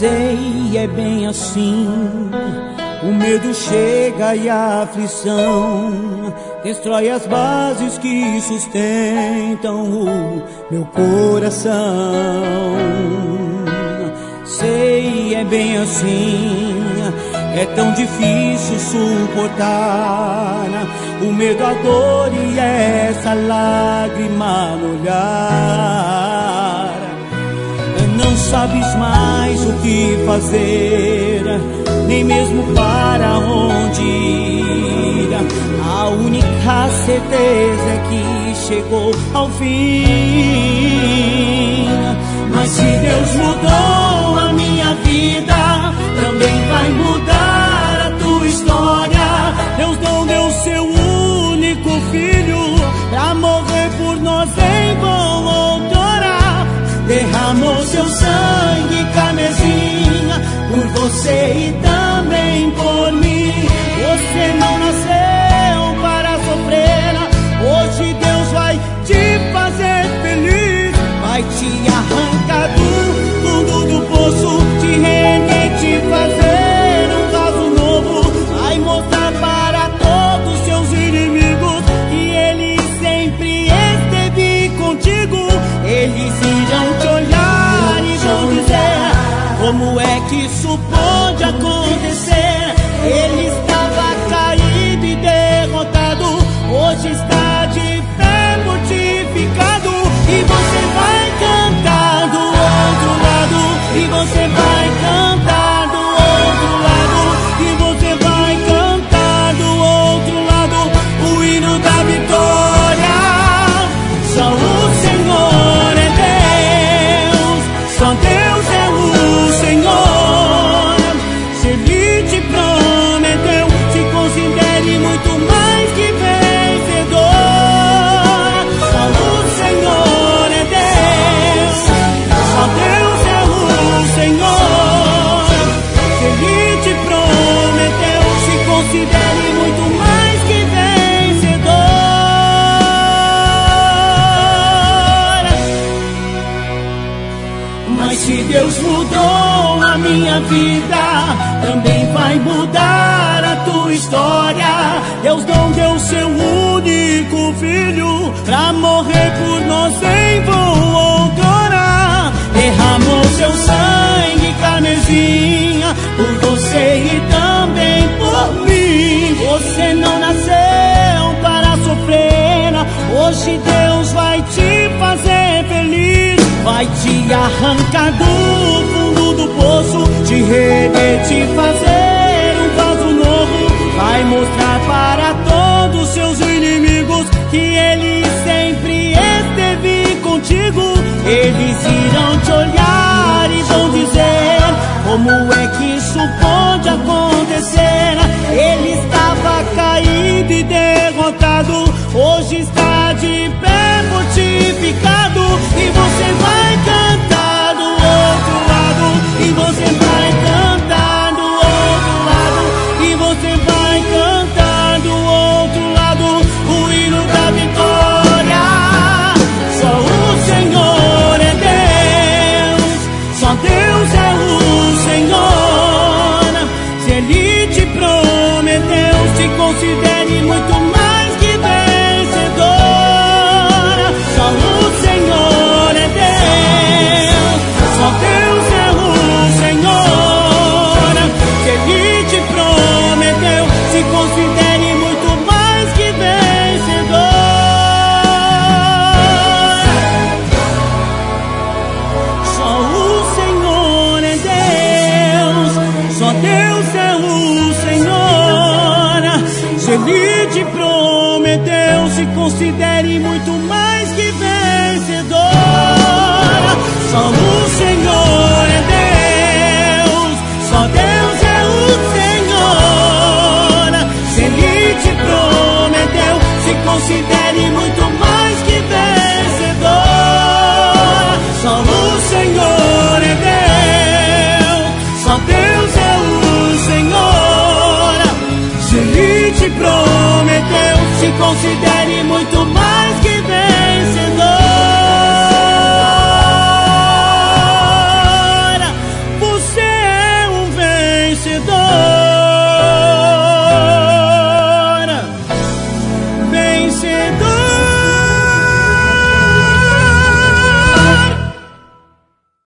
Sei, é bem assim. O medo chega e a aflição destrói as bases que sustentam o meu coração. Sei, é bem assim. É tão difícil suportar o medo, a dor e essa lágrima no olhar. Não sabes mais o que fazer, nem mesmo para onde ir. A única certeza é que chegou ao fim. Mas se Deus mudou a minha vida, também vai mudar a tua história. Deus não deu seu único filho pra morrer por nós em vão outrora. Derramou seu sangue carmesim por você e também por mim. Você não nasceu para sofrer. Hoje Deus vai te fazer feliz. Vai te arrancar do fundo do poço, te render, te fazer um vaso novo. Vai mostrar para todos seus inimigos que Ele sempre esteve contigo. Eles irão te olhar e vão dizer: como é que isso pode acontecer? Ele estava caído e derrotado, hoje está de pé mortificado. E você vai cantar do outro lado, e você vai cantar do outro lado, e você vai cantar do outro lado o hino da vitória. Só o Senhor é Deus, só Deus é o Senhor. Se Ele te prometeu, se considere muito mais que vencedor. Só o Senhor é Deus, só Deus é o Senhor. Se Ele te prometeu, se considere muito mais que vencedor. Mas se Deus mudou a minha vida, também vai mudar a tua história. Deus não deu seu único filho pra morrer por nós em vão outrora. Derramou seu sangue carmesim por você e também por mim. Você não nasceu para sofrer. Hoje Deus vai te fazer feliz. Vai te arrancar do fundo do poço, te reerguer, te fazer um vaso novo. Vai mostrar para todos seus inimigos que Ele sempre esteve contigo. Eles irão te olhar e vão dizer: como é que isso pode acontecer? Ele estava caído e derrotado, hoje está de pé mortificado. E você vai cantar do outro lado, e você vai cantar do outro lado, e você vai cantar do outro lado o hino da vitória. Só o Senhor é Deus, só Deus é o Senhor. Se Ele te prometeu, se considere muito mais que vencedor. Só o Senhor é Deus, só Deus é o Senhor. Se Ele te prometeu, se considere muito mais que vencedor. Só o Senhor é Deus, só Deus é o Senhor. Se Ele te prometeu, se considere muito mais que vencedor. Só o Senhor é Deus, só Deus é o Senhor. Se Ele te prometeu, se considere muito mais que vencedor. Só o Senhor é Deus, só Deus é o Senhor. Se Ele te prometeu, se considere muito mais